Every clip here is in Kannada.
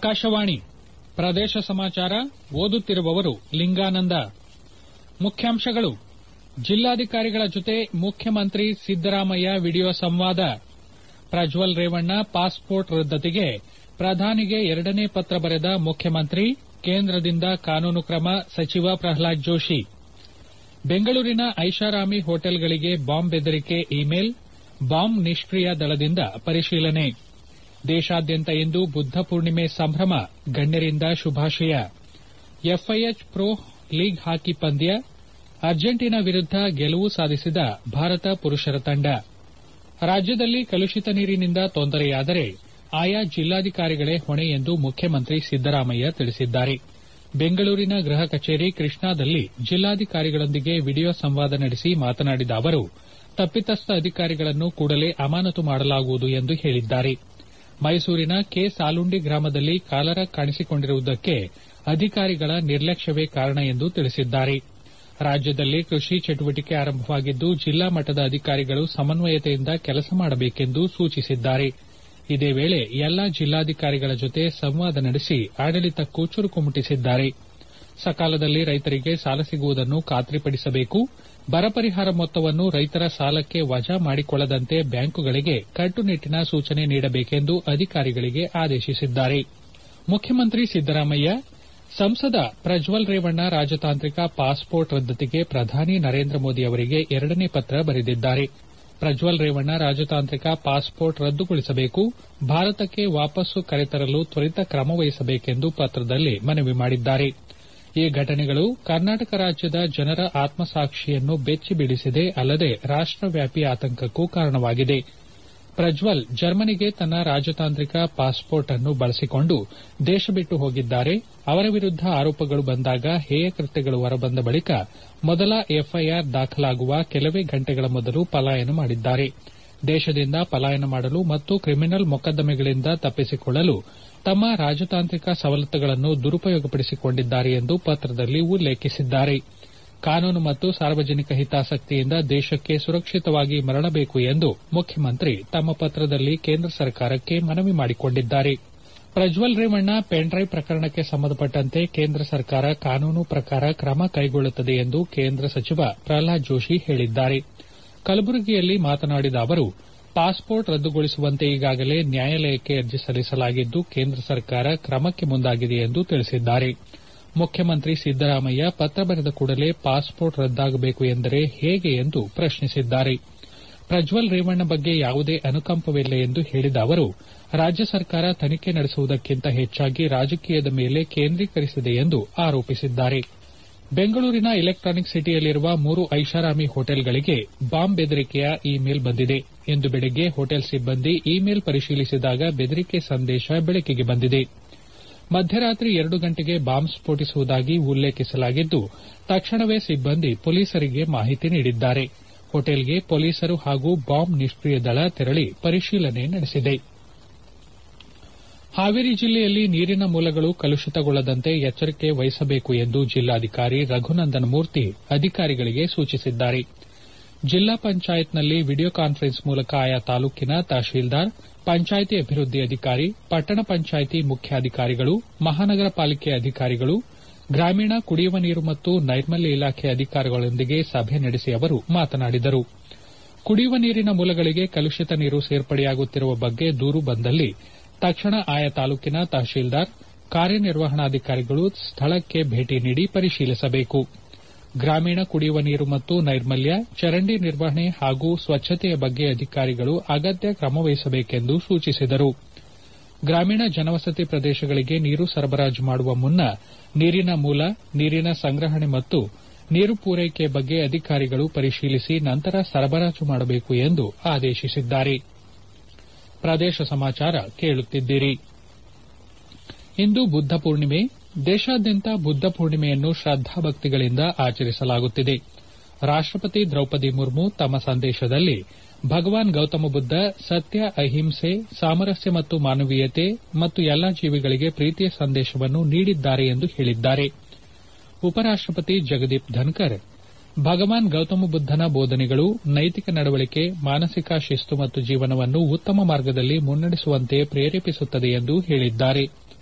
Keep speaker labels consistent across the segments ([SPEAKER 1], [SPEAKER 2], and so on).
[SPEAKER 1] ಆಕಾಶವಾಣಿ ಪ್ರದೇಶ ಸಮಾಚಾರ ಓದುತ್ತಿರುವವರು ಲಿಂಗಾನಂದ. ಮುಖ್ಯಾಂಶಗಳು: ಜಿಲ್ಲಾಧಿಕಾರಿಗಳ ಜೊತೆ ಮುಖ್ಯಮಂತ್ರಿ ಸಿದ್ದರಾಮಯ್ಯ ವಿಡಿಯೋ ಸಂವಾದ. ಪ್ರಜ್ವಲ್ ರೇವಣ್ಣ ಪಾಸ್ಪೋರ್ಟ್ ರದ್ದತಿಗೆ ಪ್ರಧಾನಿಗೆ ಎರಡನೇ ಪತ್ರ ಬರೆದ ಮುಖ್ಯಮಂತ್ರಿ, ಕೇಂದ್ರದಿಂದ ಕಾನೂನು ಕ್ರಮ ಸಚಿವ ಪ್ರಹ್ಲಾದ್ ಜೋಶಿ. ಬೆಂಗಳೂರಿನ ಐಷಾರಾಮಿ ಹೋಟೆಲ್ಗಳಿಗೆ ಬಾಂಬ್ ಬೆದರಿಕೆ ಇಮೇಲ್, ಬಾಂಬ್ ನಿಷ್ಕ್ರಿಯ ದಳದಿಂದ ಪರಿಶೀಲನೆ. ದೇಶಾದ್ಯಂತ ಇಂದು ಬುದ್ಧ ಪೂರ್ಣಿಮೆ ಸಂಭ್ರಮ, ಗಣ್ಯರಿಂದ ಶುಭಾಶಯ. ಎಫ್ಐಎಚ್ ಪ್ರೊ ಲೀಗ್ ಹಾಕಿ ಪಂದ್ಯ, ಅರ್ಜೆಂಟೀನಾ ವಿರುದ್ಧ ಗೆಲುವು ಸಾಧಿಸಿದ ಭಾರತ ಪುರುಷರ ತಂಡ. ರಾಜ್ಯದಲ್ಲಿ ಕಲುಷಿತ ನೀರಿನಿಂದ ತೊಂದರೆಯಾದರೆ ಆಯಾ ಜಿಲ್ಲಾಧಿಕಾರಿಗಳೇ ಹೊಣೆ ಎಂದು ಮುಖ್ಯಮಂತ್ರಿ ಸಿದ್ದರಾಮಯ್ಯ ತಿಳಿಸಿದ್ದಾರೆ. ಬೆಂಗಳೂರಿನ ಗೃಹ ಕಚೇರಿ ಕೃಷ್ಣಾದಲ್ಲಿ ಜಿಲ್ಲಾಧಿಕಾರಿಗಳೊಂದಿಗೆ ವಿಡಿಯೋ ಸಂವಾದ ನಡೆಸಿ ಮಾತನಾಡಿದ ಅವರು, ತಪ್ಪಿತಸ್ಥ ಅಧಿಕಾರಿಗಳನ್ನು ಕೂಡಲೇ ಅಮಾನತು ಮಾಡಲಾಗುವುದು ಎಂದು ಹೇಳಿದ್ದಾರೆ. ಮೈಸೂರಿನ ಕೆ. ಸಾಲುಂಡಿ ಗ್ರಾಮದಲ್ಲಿ ಕಾಲರ ಕಾಣಿಸಿಕೊಂಡಿರುವುದಕ್ಕೆ ಅಧಿಕಾರಿಗಳ ನಿರ್ಲಕ್ಷ್ಯವೇ ಕಾರಣ ಎಂದು ತಿಳಿಸಿದ್ದಾರೆ. ರಾಜ್ಯದಲ್ಲಿ ಕೃಷಿ ಚಟುವಟಿಕೆ ಆರಂಭವಾಗಿದ್ದು, ಜಿಲ್ಲಾ ಮಟ್ಟದ ಅಧಿಕಾರಿಗಳು ಸಮನ್ವಯತೆಯಿಂದ ಕೆಲಸ ಮಾಡಬೇಕೆಂದು ಸೂಚಿಸಿದ್ದಾರೆ. ಇದೇ ವೇಳೆ ಎಲ್ಲಾ ಜಿಲ್ಲಾಧಿಕಾರಿಗಳ ಜೊತೆ ಸಂವಾದ ನಡೆಸಿ ಆಡಳಿತಕ್ಕೂ ಚುರುಕು ಮುಟ್ಟಿಸಿದ್ದಾರೆ. ಸಕಾಲದಲ್ಲಿ ರೈತರಿಗೆ ಸಾಲ ಸಿಗುವುದನ್ನು ಖಾತ್ರಿಪಡಿಸಬೇಕು. ಬರ ಪರಿಹಾರ ಮೊತ್ತವನ್ನು ರೈತರ ಸಾಲಕ್ಕೆ ವಜಾ ಮಾಡಿಕೊಳ್ಳದಂತೆ ಬ್ಯಾಂಕುಗಳಿಗೆ ಕಟ್ಟುನಿಟ್ಟಿನ ಸೂಚನೆ ನೀಡಬೇಕೆಂದು ಅಧಿಕಾರಿಗಳಿಗೆ ಆದೇಶಿಸಿದ್ದಾರೆ. ಮುಖ್ಯಮಂತ್ರಿ ಸಿದ್ದರಾಮಯ್ಯ ಸಂಸದ ಪ್ರಜ್ವಲ್ ರೇವಣ್ಣ ರಾಜತಾಂತ್ರಿಕ ಪಾಸ್ಪೋರ್ಟ್ ರದ್ದತಿಗೆ ಪ್ರಧಾನಿ ನರೇಂದ್ರ ಮೋದಿ ಅವರಿಗೆ ಎರಡನೇ ಪತ್ರ ಬರೆದಿದ್ದಾರೆ. ಪ್ರಜ್ವಲ್ ರೇವಣ್ಣ ರಾಜತಾಂತ್ರಿಕ ಪಾಸ್ಪೋರ್ಟ್ ರದ್ದುಗೊಳಿಸಬೇಕು, ಭಾರತಕ್ಕೆ ವಾಪಸ್ಸು ಕರೆತರಲು ತ್ವರಿತ ಕ್ರಮ ವಹಿಸಬೇಕೆಂದು ಪತ್ರದಲ್ಲಿ ಮನವಿ ಮಾಡಿದ್ದಾರೆ. ಈ ಘಟನೆಗಳು ಕರ್ನಾಟಕ ರಾಜ್ಯದ ಜನರ ಆತ್ಮಸಾಕ್ಷಿಯನ್ನು ಬೆಚ್ಚಿ ಬೀಳಿಸಿದೆ, ಅಲ್ಲದೆ ರಾಷ್ಟವ್ಯಾಪಿ ಆತಂಕಕ್ಕೂ ಕಾರಣವಾಗಿದೆ. ಪ್ರಜ್ವಲ್ ಜರ್ಮನಿಗೆ ತನ್ನ ರಾಜತಾಂತ್ರಿಕ ಪಾಸ್ಪೋರ್ಟ್ ಅನ್ನು ಬಳಸಿಕೊಂಡು ದೇಶ ಬಿಟ್ಟು ಹೋಗಿದ್ದಾರೆ. ಅವರ ವಿರುದ್ದ ಆರೋಪಗಳು ಬಂದಾಗ, ಹೇಯ ಕೃತ್ಯಗಳು ಹೊರಬಂದ ಬಳಿಕ ಮೊದಲ ಎಫ್ಐಆರ್ ದಾಖಲಾಗುವ ಕೆಲವೇ ಗಂಟೆಗಳ ಮೊದಲು ಪಲಾಯನ ಮಾಡಿದ್ದಾರೆ. ದೇಶದಿಂದ ಪಲಾಯನ ಮಾಡಲು ಮತ್ತು ಕ್ರಿಮಿನಲ್ ಮೊಕದ್ದಮೆಗಳಿಂದ ತಪ್ಪಿಸಿಕೊಳ್ಳಲು ತಮ್ಮ ರಾಜತಾಂತ್ರಿಕ ಸವಲತ್ತುಗಳನ್ನು ದುರುಪಯೋಗಪಡಿಸಿಕೊಂಡಿದ್ದಾರೆ ಎಂದು ಪತ್ರದಲ್ಲಿ ಉಲ್ಲೇಖಿಸಿದ್ದಾರೆ. ಕಾನೂನು ಮತ್ತು ಸಾರ್ವಜನಿಕ ಹಿತಾಸಕ್ತಿಯಿಂದ ದೇಶಕ್ಕೆ ಸುರಕ್ಷಿತವಾಗಿ ಮರಳಬೇಕು ಎಂದು ಮುಖ್ಯಮಂತ್ರಿ ತಮ್ಮ ಪತ್ರದಲ್ಲಿ ಕೇಂದ್ರ ಸರ್ಕಾರಕ್ಕೆ ಮನವಿ ಮಾಡಿಕೊಂಡಿದ್ದಾರೆ. ಪ್ರಜ್ವಲ್ ರೇವಣ್ಣ ಪೆನ್ಡ್ರೈವ್ ಪ್ರಕರಣಕ್ಕೆ ಸಂಬಂಧಪಟ್ಟಂತೆ ಕೇಂದ್ರ ಸರ್ಕಾರ ಕಾನೂನು ಪ್ರಕಾರ ಕ್ರಮ ಕೈಗೊಳ್ಳುತ್ತದೆ ಎಂದು ಕೇಂದ್ರ ಸಚಿವ ಪ್ರಹ್ಲಾದ್ ಜೋಶಿ ಹೇಳಿದ್ದಾರೆ. ಕಲಬುರಗಿಯಲ್ಲಿ ಮಾತನಾಡಿದ ಅವರು, ಪಾಸ್ಪೋರ್ಟ್ ರದ್ದುಗೊಳಿಸುವಂತೆ ಈಗಾಗಲೇ ನ್ಯಾಯಾಲಯಕ್ಕೆ ಅರ್ಜಿ ಸಲ್ಲಿಸಲಾಗಿದ್ದು, ಕೇಂದ್ರ ಸರ್ಕಾರ ಕ್ರಮಕ್ಕೆ ಮುಂದಾಗಿದೆ ಎಂದು ತಿಳಿಸಿದ್ದಾರೆ. ಮುಖ್ಯಮಂತ್ರಿ ಸಿದ್ದರಾಮಯ್ಯ ಪತ್ರ ಬರೆದ ಕೂಡಲೇ ಪಾಸ್ಪೋರ್ಟ್ ರದ್ದಾಗಬೇಕು ಎಂದರೆ ಹೇಗೆ ಎಂದು ಪ್ರಶ್ನಿಸಿದ್ದಾರೆ. ಪ್ರಜ್ವಲ್ ರೇವಣ್ಣ ಬಗ್ಗೆ ಯಾವುದೇ ಅನುಕಂಪವಿಲ್ಲ ಎಂದು ಹೇಳಿದ ಅವರು, ರಾಜ್ಯ ಸರ್ಕಾರ ತನಿಖೆ ನಡೆಸುವುದಕ್ಕಿಂತ ಹೆಚ್ಚಾಗಿ ರಾಜಕೀಯದ ಮೇಲೆ ಕೇಂದ್ರೀಕರಿಸಿದೆ ಎಂದು ಆರೋಪಿಸಿದ್ದಾರೆ. ಬೆಂಗಳೂರಿನ ಎಲೆಕ್ಟಾನಿಕ್ ಸಿಟಿಯಲ್ಲಿರುವ 3 ಐಷಾರಾಮಿ ಹೋಟೆಲ್ಗಳಿಗೆ ಬಾಂಬ್ ಬೆದರಿಕೆಯ ಇಮೇಲ್ ಬಂದಿದೆ. ಇಂದು ಬೆಳಗ್ಗೆ ಹೋಟೆಲ್ ಸಿಬ್ಬಂದಿ ಇಮೇಲ್ ಪರಿಶೀಲಿಸಿದಾಗ ಬೆದರಿಕೆ ಸಂದೇಶ ಬೆಳಕಿಗೆ ಬಂದಿದೆ. ಮಧ್ಯರಾತ್ರಿ 2 ಗಂಟೆಗೆ ಬಾಂಬ್ ಸ್ಫೋಟಿಸುವುದಾಗಿ ಉಲ್ಲೇಖಿಸಲಾಗಿದ್ದು, ತಕ್ಷಣವೇ ಸಿಬ್ಬಂದಿ ಪೊಲೀಸರಿಗೆ ಮಾಹಿತಿ ನೀಡಿದ್ದಾರೆ. ಹೋಟೆಲ್ಗೆ ಪೊಲೀಸರು ಹಾಗೂ ಬಾಂಬ್ ನಿಷ್ಕ್ರಿಯ ದಳ ತೆರಳಿ ಪರಿಶೀಲನೆ ನಡೆಸಿದೆ. ಹಾವೇರಿ ಜಿಲ್ಲೆಯಲ್ಲಿ ನೀರಿನ ಮೂಲಗಳು ಕಲುಷಿತಗೊಳ್ಳದಂತೆ ಎಚ್ಚರಿಕೆ ವಹಿಸಬೇಕು ಎಂದು ಜಿಲ್ಲಾಧಿಕಾರಿ ರಘುನಂದನ್ ಮೂರ್ತಿ ಅಧಿಕಾರಿಗಳಿಗೆ ಸೂಚಿಸಿದ್ದಾರೆ. ಜಿಲ್ಲಾ ಪಂಚಾಯತ್ನಲ್ಲಿ ವಿಡಿಯೋ ಕಾನ್ಫರೆನ್ಸ್ ಮೂಲಕ ಆಯಾ ತಾಲೂಕಿನ ತಹಶೀಲ್ದಾರ್, ಪಂಚಾಯಿತಿ ಅಭಿವೃದ್ಧಿ ಅಧಿಕಾರಿ, ಪಟ್ಟಣ ಪಂಚಾಯಿತಿ ಮುಖ್ಯಾಧಿಕಾರಿಗಳು, ಮಹಾನಗರ ಪಾಲಿಕೆ ಅಧಿಕಾರಿಗಳು, ಗ್ರಾಮೀಣ ಕುಡಿಯುವ ನೀರು ಮತ್ತು ನೈರ್ಮಲ್ಯ ಇಲಾಖೆ ಅಧಿಕಾರಿಗಳೊಂದಿಗೆ ಸಭೆ ನಡೆಸಿ ಅವರು ಮಾತನಾಡಿದರು. ಕುಡಿಯುವ ನೀರಿನ ಮೂಲಗಳಿಗೆ ಕಲುಷಿತ ನೀರು ಸೇರ್ಪಡೆಯಾಗುತ್ತಿರುವ ಬಗ್ಗೆ ದೂರು ಬಂದಲ್ಲಿ ತಕ್ಷಣ ಆಯಾ ತಾಲೂಕಿನ ತಹಶೀಲ್ದಾರ್, ಕಾರ್ಯನಿರ್ವಹಣಾಧಿಕಾರಿಗಳು ಸ್ಥಳಕ್ಕೆ ಭೇಟಿ ನೀಡಿ ಪರಿಶೀಲಿಸಬೇಕು. ಗ್ರಾಮೀಣ ಕುಡಿಯುವ ನೀರು ಮತ್ತು ನೈರ್ಮಲ್ಯ, ಚರಂಡಿ ನಿರ್ವಹಣೆ ಹಾಗೂ ಸ್ವಚ್ಛತೆಯ ಬಗ್ಗೆ ಅಧಿಕಾರಿಗಳು ಅಗತ್ಯ ಕ್ರಮ ವಹಿಸಬೇಕೆಂದು ಸೂಚಿಸಿದರು. ಗ್ರಾಮೀಣ ಜನವಸತಿ ಪ್ರದೇಶಗಳಿಗೆ ನೀರು ಸರಬರಾಜು ಮಾಡುವ ಮುನ್ನ ನೀರಿನ ಮೂಲ, ನೀರಿನ ಸಂಗ್ರಹಣೆ ಮತ್ತು ನೀರು ಪೂರೈಕೆ ಬಗ್ಗೆ ಅಧಿಕಾರಿಗಳು ಪರಿಶೀಲಿಸಿ ನಂತರ ಸರಬರಾಜು ಮಾಡಬೇಕು ಎಂದು ಆದೇಶಿಸಿದ್ದಾರೆ. ಪ್ರದೇಶ ಸಮಾಚಾರ ಕೇಳುತ್ತಿದ್ದೀರಿ. ಇಂದು ಬುದ್ಧ ಪೂರ್ಣಿಮೆ. ದೇಶಾದ್ಯಂತ ಬುದ್ಧ ಪೂರ್ಣಿಮೆಯನ್ನು ಶ್ರದ್ದಾಭಕ್ತಿಗಳಿಂದ ಆಚರಿಸಲಾಗುತ್ತಿದೆ. ರಾಷ್ಟಪತಿ ದ್ರೌಪದಿ ಮುರ್ಮು ತಮ್ಮ ಸಂದೇಶದಲ್ಲಿ ಭಗವಾನ್ ಗೌತಮ ಬುದ್ಧ ಸತ್ಯ, ಅಹಿಂಸೆ, ಸಾಮರಸ್ಯ ಮತ್ತು ಮಾನವೀಯತೆ ಮತ್ತು ಎಲ್ಲಾ ಜೀವಿಗಳಿಗೆ ಪ್ರೀತಿಯ ಸಂದೇಶವನ್ನು ನೀಡಿದ್ದಾರೆ ಎಂದು ಹೇಳಿದ್ದಾರೆ. ಉಪರಾಷ್ಟಪತಿ ಜಗದೀಪ್ ಧನ್ಕರ್ ಭಗವಾನ್ ಗೌತಮ ಬುದ್ದನ ಬೋಧನೆಗಳು ನೈತಿಕ ನಡವಳಿಕೆ, ಮಾನಸಿಕ ಶಿಸ್ತು ಮತ್ತು ಜೀವನವನ್ನು ಉತ್ತಮ ಮಾರ್ಗದಲ್ಲಿ ಮುನ್ನಡೆಸುವಂತೆ ಪ್ರೇರೇಪಿಸುತ್ತದೆ ಎಂದು ಹೇಳಿದ್ದಾರೆ.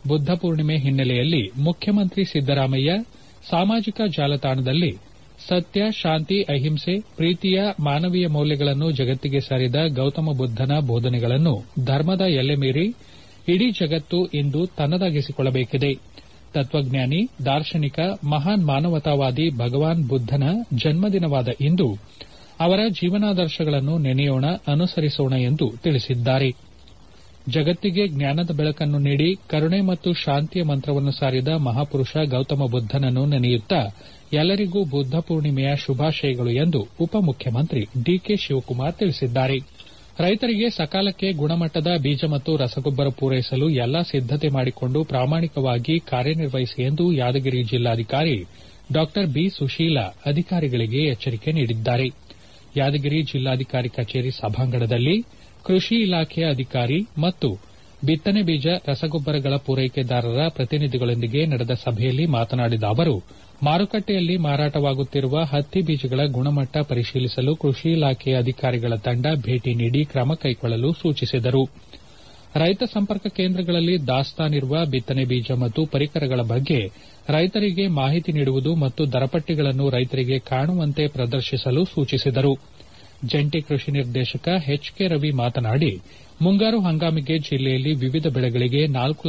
[SPEAKER 1] ಬುದ್ಧ ಪೂರ್ಣಿಮೆ ಹಿನ್ನೆಲೆಯಲ್ಲಿ ಮುಖ್ಯಮಂತ್ರಿ ಸಿದ್ದರಾಮಯ್ಯ ಸಾಮಾಜಿಕ ಜಾಲತಾಣದಲ್ಲಿ ಸತ್ಯ, ಶಾಂತಿ, ಅಹಿಂಸೆ, ಪ್ರೀತಿಯ ಮಾನವೀಯ ಮೌಲ್ಯಗಳನ್ನು ಜಗತ್ತಿಗೆ ಸಾರಿದ ಗೌತಮ ಬುದ್ದನ ಬೋಧನೆಗಳನ್ನು ಧರ್ಮದ ಎಲ್ಲೆ ಮೀರಿ ಇಡೀ ಜಗತ್ತು ಇಂದು ತನ್ನದಾಗಿಸಿಕೊಳ್ಳಬೇಕಿದೆ. ತತ್ವಜ್ಞಾನಿ, ದಾರ್ಶನಿಕ, ಮಹಾನ್ ಮಾನವತಾವಾದಿ ಭಗವಾನ್ ಬುದ್ದನ ಜನ್ಮದಿನವಾದ ಇಂದು ಅವರ ಜೀವನಾದರ್ಶಗಳನ್ನು ನೆನೆಯೋಣ, ಅನುಸರಿಸೋಣ ಎಂದು ತಿಳಿಸಿದ್ದಾರೆ. ಜಗತ್ತಿಗೆ ಜ್ಞಾನದ ಬೆಳಕನ್ನು ನೀಡಿ ಕರುಣೆ ಮತ್ತು ಶಾಂತಿಯ ಮಂತ್ರವನ್ನು ಸಾರಿದ ಮಹಾಪುರುಷ ಗೌತಮ ಬುದ್ದನನ್ನು ನೆನೆಯುತ್ತಾ ಎಲ್ಲರಿಗೂ ಬುದ್ಧ ಪೂರ್ಣಿಮೆಯ ಶುಭಾಶಯಗಳು ಎಂದು ಉಪಮುಖ್ಯಮಂತ್ರಿ ಡಿಕೆ ಶಿವಕುಮಾರ್ ತಿಳಿಸಿದ್ದಾರೆ. ರೈತರಿಗೆ ಸಕಾಲಕ್ಕೆ ಗುಣಮಟ್ಟದ ಬೀಜ ಮತ್ತು ರಸಗೊಬ್ಬರ ಪೂರೈಸಲು ಎಲ್ಲಾ ಸಿದ್ದತೆ ಮಾಡಿಕೊಂಡು ಪ್ರಾಮಾಣಿಕವಾಗಿ ಕಾರ್ಯನಿರ್ವಹಿಸಿ ಎಂದು ಯಾದಗಿರಿ ಜಿಲ್ಲಾಧಿಕಾರಿ ಡಾ ಬಿ ಸುಶೀಲಾ ಅಧಿಕಾರಿಗಳಿಗೆ ಎಚ್ಚರಿಕೆ ನೀಡಿದ್ದಾರೆ. ಯಾದಗಿರಿ ಜಿಲ್ಲಾಧಿಕಾರಿ ಕಚೇರಿ ಸಭಾಂಗಣದಲ್ಲಿ ಕೃಷಿ ಇಲಾಖೆಯ ಅಧಿಕಾರಿ ಮತ್ತು ಬಿತ್ತನೆ ಬೀಜ, ರಸಗೊಬ್ಬರಗಳ ಪೂರೈಕೆದಾರರ ಪ್ರತಿನಿಧಿಗಳೊಂದಿಗೆ ನಡೆದ ಸಭೆಯಲ್ಲಿ ಮಾತನಾಡಿದ ಅವರು, ಮಾರುಕಟ್ಟೆಯಲ್ಲಿ ಮಾರಾಟವಾಗುತ್ತಿರುವ ಹತ್ತಿ ಬೀಜಗಳ ಗುಣಮಟ್ಟ ಪರಿಶೀಲಿಸಲು ಕೃಷಿ ಇಲಾಖೆಯ ಅಧಿಕಾರಿಗಳ ತಂಡ ಭೇಟಿ ನೀಡಿ ಕ್ರಮ ಕೈಗೊಳ್ಳಲು ಸೂಚಿಸಿದರು. ರೈತ ಸಂಪರ್ಕ ಕೇಂದ್ರಗಳಲ್ಲಿ ದಾಸ್ತಾನಿರುವ ಬಿತ್ತನೆ ಬೀಜ ಮತ್ತು ಪರಿಕರಗಳ ಬಗ್ಗೆ ರೈತರಿಗೆ ಮಾಹಿತಿ ನೀಡುವುದು ಮತ್ತು ದರಪಟ್ಟಿಗಳನ್ನು ರೈತರಿಗೆ ಕಾಣುವಂತೆ ಪ್ರದರ್ಶಿಸಲು ಸೂಚಿಸಿದರು. ಜಂಟಿ ಕೃಷಿ ನಿರ್ದೇಶಕ ಎಚ್ ಕೆ ರವಿ ಮಾತನಾಡಿ, ಮುಂಗಾರು ಹಂಗಾಮಿಗೆ ಜಿಲ್ಲೆಯಲ್ಲಿ ವಿವಿಧ ಬೆಳೆಗಳಿಗೆ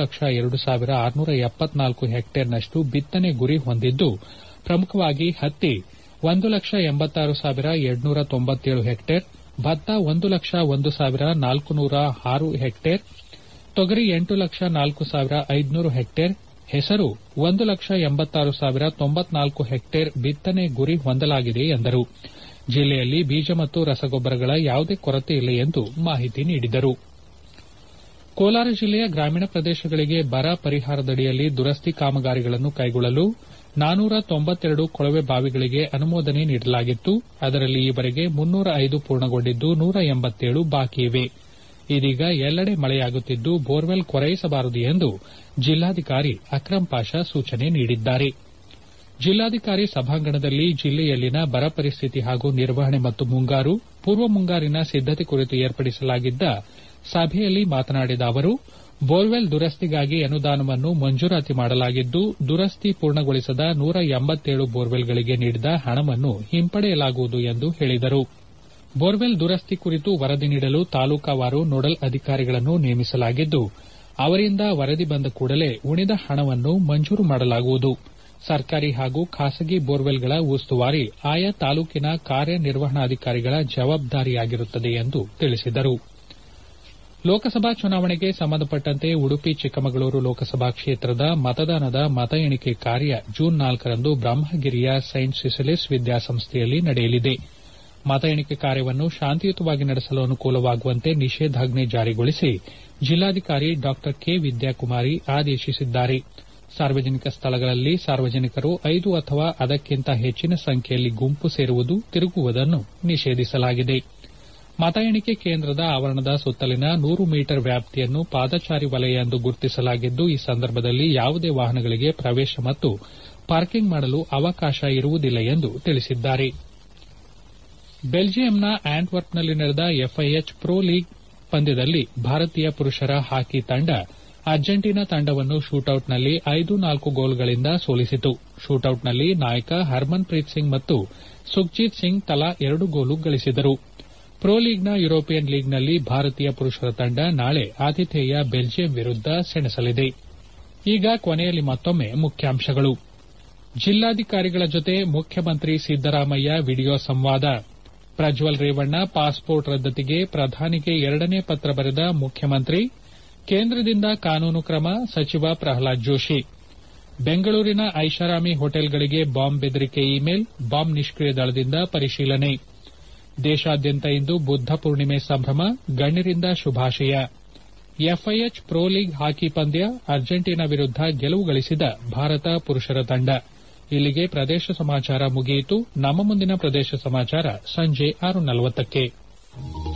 [SPEAKER 1] 4,02,674 ಹೆಕ್ಟೇರ್ನಷ್ಟು ಬಿತ್ತನೆ ಗುರಿ ಹೊಂದಿದ್ದು, ಪ್ರಮುಖವಾಗಿ ಹತ್ತಿ 1,86,297 ಹೆಕ್ಟೇರ್, ಭತ್ತ 1,01,406 ಹೆಕ್ಟೇರ್, ತೊಗರಿ 8,04,500 ಹೆಕ್ಟೇರ್, ಹೆಸರು 1,86,094 ಹೆಕ್ಟೇರ್ ಬಿತ್ತನೆ ಗುರಿ ಹೊಂದಲಾಗಿದೆ ಎಂದರು. ಜಿಲ್ಲೆಯಲ್ಲಿ ಬೀಜ ಮತ್ತು ರಸಗೊಬ್ಬರಗಳ ಯಾವುದೇ ಕೊರತೆ ಇಲ್ಲ ಎಂದು ಮಾಹಿತಿ ನೀಡಿದರು. ಕೋಲಾರ ಜಿಲ್ಲೆಯ ಗ್ರಾಮೀಣ ಪ್ರದೇಶಗಳಿಗೆ ಬರ ಪರಿಹಾರದಡಿಯಲ್ಲಿ ದುರಸ್ತಿ ಕಾಮಗಾರಿಗಳನ್ನು ಕೈಗೊಳ್ಳಲು 492 ಕೊಳವೆ ಬಾವಿಗಳಿಗೆ ಅನುಮೋದನೆ ನೀಡಲಾಗಿತ್ತು. ಅದರಲ್ಲಿ ಈವರೆಗೆ 305 ಪೂರ್ಣಗೊಂಡಿದ್ದು 187 ಬಾಕಿ ಇವೆ. ಇದೀಗ ಎಲ್ಲೆಡೆ ಮಳೆಯಾಗುತ್ತಿದ್ದು ಬೋರ್ವೆಲ್ ಕೊರೆಯಿಸಬಾರದು ಎಂದು ಜಿಲ್ಲಾಧಿಕಾರಿ ಅಕ್ರಂ ಪಾಷಾ ಸೂಚನೆ ನೀಡಿದ್ದಾರೆ. ಜಿಲ್ಲಾಧಿಕಾರಿ ಸಭಾಂಗಣದಲ್ಲಿ ಜಿಲ್ಲೆಯಲ್ಲಿನ ಬರ ಪರಿಸ್ಥಿತಿ ಹಾಗೂ ನಿರ್ವಹಣೆ ಮತ್ತು ಮುಂಗಾರು, ಪೂರ್ವ ಮುಂಗಾರಿನ ಸಿದ್ದತೆ ಕುರಿತು ಏರ್ಪಡಿಸಲಾಗಿದ್ದ ಸಭೆಯಲ್ಲಿ ಮಾತನಾಡಿದ ಅವರು, ಬೋರ್ವೆಲ್ ದುರಸ್ತಿಗಾಗಿ ಅನುದಾನವನ್ನು ಮಂಜೂರಾತಿ ಮಾಡಲಾಗಿದ್ದು, ದುರಸ್ತಿ ಪೂರ್ಣಗೊಳಿಸದ 187 ಬೋರ್ವೆಲ್ಗಳಿಗೆ ನೀಡಿದ ಹಣವನ್ನು ಹಿಂಪಡೆಯಲಾಗುವುದು ಎಂದು ಹೇಳಿದರು. ಬೋರ್ವೆಲ್ ದುರಸ್ತಿ ಕುರಿತು ವರದಿ ನೀಡಲು ತಾಲೂಕಾವಾರು ನೋಡಲ್ ಅಧಿಕಾರಿಗಳನ್ನು ನೇಮಿಸಲಾಗಿದ್ದು, ಅವರಿಂದ ವರದಿ ಬಂದ ಕೂಡಲೇ ಉಳಿದ ಹಣವನ್ನು ಮಂಜೂರು ಮಾಡಲಾಗುವುದು. ಸರ್ಕಾರಿ ಹಾಗೂ ಖಾಸಗಿ ಬೋರ್ವೆಲ್ಗಳ ಉಸ್ತುವಾರಿ ಆಯಾ ತಾಲೂಕಿನ ಕಾರ್ಯನಿರ್ವಹಣಾಧಿಕಾರಿಗಳ ಜವಾಬ್ದಾರಿಯಾಗಿರುತ್ತದೆ ಎಂದು ತಿಳಿಸಿದರು. ಲೋಕಸಭಾ ಚುನಾವಣೆಗೆ ಸಂಬಂಧಪಟ್ಟಂತೆ ಉಡುಪಿ ಚಿಕ್ಕಮಗಳೂರು ಲೋಕಸಭಾ ಕ್ಷೇತ್ರದ ಮತದಾನದ ಮತ ಎಣಿಕೆ ಕಾರ್ಯ ಜೂನ್ 4ರಂದು ಬ್ರಹ್ಮಗಿರಿಯ ಸೈಂಟ್ ಸಿಸಿಲಿಸ್ ವಿದ್ಯಾಸಂಸ್ಥೆಯಲ್ಲಿ ನಡೆಯಲಿದೆ. ಮತ ಎಣಿಕೆ ಕಾರ್ಯವನ್ನು ಶಾಂತಿಯುತವಾಗಿ ನಡೆಸಲು ಅನುಕೂಲವಾಗುವಂತೆ ನಿಷೇಧಾಜ್ಞೆ ಜಾರಿಗೊಳಿಸಿ ಜಿಲ್ಲಾಧಿಕಾರಿ ಡಾ ಕೆ ವಿದ್ಯಾಕುಮಾರಿ ಆದೇಶಿಸಿದ್ದಾರೆ. ಸಾರ್ವಜನಿಕ ಸ್ಥಳಗಳಲ್ಲಿ ಸಾರ್ವಜನಿಕರು 5 ಅಥವಾ ಅದಕ್ಕಿಂತ ಹೆಚ್ಚಿನ ಸಂಖ್ಯೆಯಲ್ಲಿ ಗುಂಪು ಸೇರುವುದು, ತಿರುಗುವುದನ್ನು ನಿಷೇಧಿಸಲಾಗಿದೆ. ಮತ ಎಣಿಕೆ ಕೇಂದ್ರದ ಆವರಣದ ಸುತ್ತಲಿನ 100 ಮೀಟರ್ ವ್ಯಾಪ್ತಿಯನ್ನು ಪಾದಚಾರಿ ವಲಯ ಎಂದು ಗುರುತಿಸಲಾಗಿದ್ದು, ಈ ಸಂದರ್ಭದಲ್ಲಿ ಯಾವುದೇ ವಾಹನಗಳಿಗೆ ಪ್ರವೇಶ ಮತ್ತು ಪಾರ್ಕಿಂಗ್ ಮಾಡಲು ಅವಕಾಶ ಇರುವುದಿಲ್ಲ ಎಂದು ತಿಳಿಸಿದ್ದಾರೆ. ಬೆಲ್ಜಿಯಂನ ಆಂಟ್ವರ್ಪ್ನಲ್ಲಿ ನಡೆದ ಎಫ್ಐಎಚ್ ಪ್ರೊ ಲೀಗ್ ಪಂದ್ಯದಲ್ಲಿ ಭಾರತೀಯ ಪುರುಷರ ಹಾಕಿ ತಂಡ ಅರ್ಜೆಂಟೀನಾ ತಂಡವನ್ನು ಶೂಟೌಟ್ನಲ್ಲಿ 5-4 ಗೋಲುಗಳಿಂದ ಸೋಲಿಸಿತು. ಶೂಟೌಟ್ನಲ್ಲಿ ನಾಯಕ ಹರ್ಮನ್ ಪ್ರೀತ್ ಸಿಂಗ್ ಮತ್ತು ಸುಖ್ಜೀತ್ ಸಿಂಗ್ ತಲಾ 2 ಗೋಲು ಗಳಿಸಿದರು. ಪ್ರೊ ಲೀಗ್ನ ಯುರೋಪಿಯನ್ ಲೀಗ್ನಲ್ಲಿ ಭಾರತೀಯ ಪುರುಷರ ತಂಡ ನಾಳೆ ಆತಿಥೇಯ ಬೆಲ್ಜಿಯಂ ವಿರುದ್ಧ ಸೆಣಸಲಿದೆ. ಈಗ ಕೊನೆಯಲ್ಲಿ ಮತ್ತೊಮ್ಮೆ ಮುಖ್ಯಾಂಶಗಳು. ಜಿಲ್ಲಾಧಿಕಾರಿಗಳ ಜೊತೆ ಮುಖ್ಯಮಂತ್ರಿ ಸಿದ್ದರಾಮಯ್ಯ ವಿಡಿಯೋ ಸಂವಾದ. ಪ್ರಜ್ವಲ್ ರೇವಣ್ಣ ಪಾಸ್ಪೋರ್ಟ್ ರದ್ದತಿಗೆ ಪ್ರಧಾನಿಗೆ 2ನೇ ಪತ್ರ ಬರೆದ ಮುಖ್ಯಮಂತ್ರಿ. ಕೇಂದ್ರದಿಂದ ಕಾನೂನು ಕ್ರಮ, ಸಚಿವ ಪ್ರಹ್ಲಾದ್ ಜೋಶಿ. ಬೆಂಗಳೂರಿನ ಐಷಾರಾಮಿ ಹೋಟೆಲ್ಗಳಿಗೆ ಬಾಂಬ್ ಬೆದರಿಕೆ ಇಮೇಲ್, ಬಾಂಬ್ ನಿಷ್ಕ್ರಿಯ ದಳದಿಂದ ಪರಿಶೀಲನೆ. ದೇಶಾದ್ಯಂತ ಇಂದು ಬುದ್ಧ ಪೂರ್ಣಿಮೆ ಸಂಭ್ರಮ, ಗಣ್ಯರಿಂದ ಶುಭಾಶಯ. ಎಫ್ಐಎಚ್ ಪ್ರೊ ಲೀಗ್ ಹಾಕಿ ಪಂದ್ಯ, ಅರ್ಜೆಂಟೀನಾ ವಿರುದ್ಧ ಗೆಲುವು ಗಳಿಸಿದ ಭಾರತ ಪುರುಷರ ತಂಡ. ಇಲ್ಲಿಗೆ ಪ್ರದೇಶ ಸಮಾಚಾರ ಮುಗಿಯಿತು. ನಮ್ಮ ಮುಂದಿನ ಪ್ರದೇಶ ಸಮಾಚಾರ ಸಂಜೆ 6:40ಕ್ಕೆ.